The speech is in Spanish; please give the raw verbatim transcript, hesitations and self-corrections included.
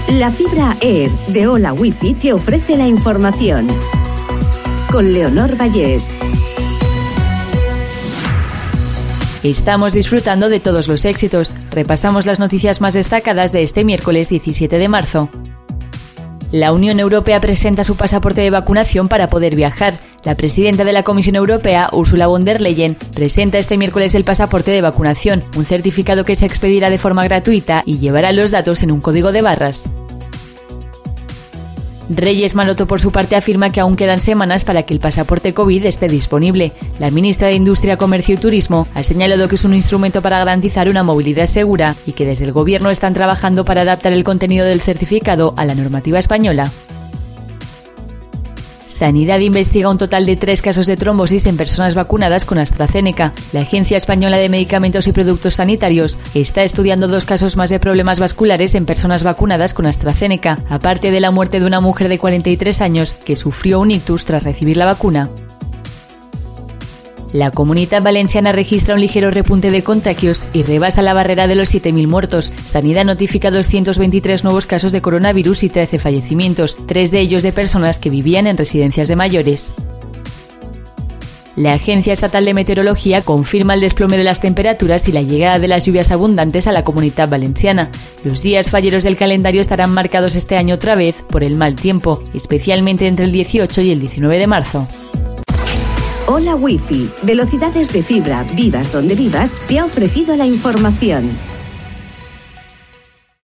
La fibra Air de Hola Wifi te ofrece la información. Con Leonor Vallés. Estamos disfrutando de todos los éxitos. Repasamos las noticias más destacadas de este miércoles diecisiete de marzo. La Unión Europea presenta su pasaporte de vacunación para poder viajar. La presidenta de la Comisión Europea, Ursula von der Leyen, presenta este miércoles el pasaporte de vacunación, un certificado que se expedirá de forma gratuita y llevará los datos en un código de barras. Reyes Maroto, por su parte, afirma que aún quedan semanas para que el pasaporte COVID esté disponible. La ministra de Industria, Comercio y Turismo ha señalado que es un instrumento para garantizar una movilidad segura y que desde el Gobierno están trabajando para adaptar el contenido del certificado a la normativa española. Sanidad investiga un total de tres casos de trombosis en personas vacunadas con AstraZeneca. La Agencia Española de Medicamentos y Productos Sanitarios está estudiando dos casos más de problemas vasculares en personas vacunadas con AstraZeneca, aparte de la muerte de una mujer de cuarenta y tres años que sufrió un ictus tras recibir la vacuna. La Comunitat Valenciana registra un ligero repunte de contagios y rebasa la barrera de los siete mil muertos. Sanidad notifica doscientos veintitrés nuevos casos de coronavirus y trece fallecimientos, tres de ellos de personas que vivían en residencias de mayores. La Agencia Estatal de Meteorología confirma el desplome de las temperaturas y la llegada de las lluvias abundantes a la Comunitat Valenciana. Los días falleros del calendario estarán marcados este año otra vez por el mal tiempo, especialmente entre el dieciocho y el diecinueve de marzo. Hola Wifi, velocidades de fibra, vivas donde vivas, te ha ofrecido la información.